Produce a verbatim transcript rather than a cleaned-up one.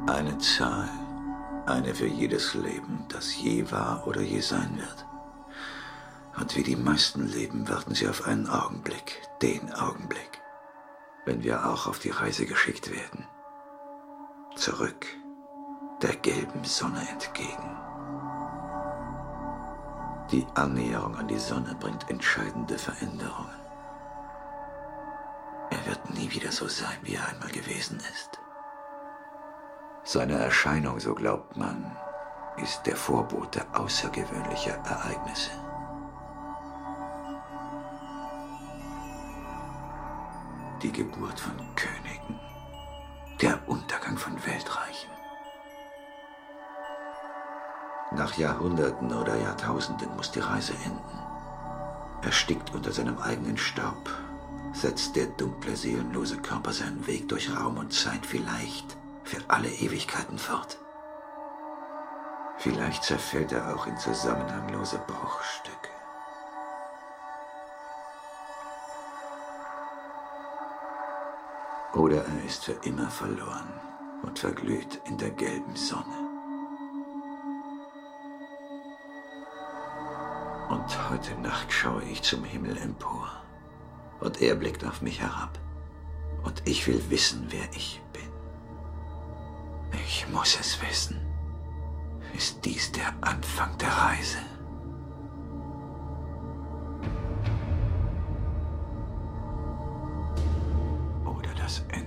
Eine Zahl, eine für jedes Leben, das je war oder je sein wird. Und wie die meisten Leben warten sie auf einen Augenblick, den Augenblick, wenn wir auch auf die Reise geschickt werden. Zurück, der gelben Sonne entgegen. Die Annäherung an die Sonne bringt entscheidende Veränderungen. Er wird nie wieder so sein, wie er einmal gewesen ist. Seine Erscheinung, so glaubt man, ist der Vorbote außergewöhnlicher Ereignisse. Die Geburt von Königen, der Untergang von Weltreichen. Nach Jahrhunderten oder Jahrtausenden muss die Reise enden. Erstickt unter seinem eigenen Staub, setzt der dunkle, seelenlose Körper seinen Weg durch Raum und Zeit vielleicht für alle Ewigkeiten fort. Vielleicht zerfällt er auch in zusammenhanglose Bruchstücke. Oder er ist für immer verloren und verglüht in der gelben Sonne. Und heute Nacht schaue ich zum Himmel empor. Und er blickt auf mich herab. Und ich will wissen, wer ich bin. Ich muss es wissen. Ist dies der Anfang der Reise? Oder das Ende?